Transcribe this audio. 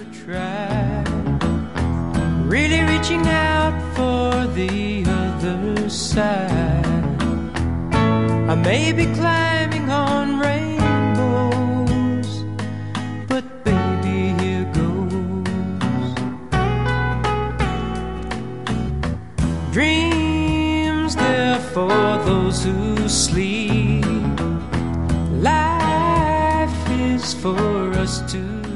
try, really reaching out for the other side. I may be climbing on rainbows, but baby, here goes. Dreams, they're for those who sleep. Life is for us to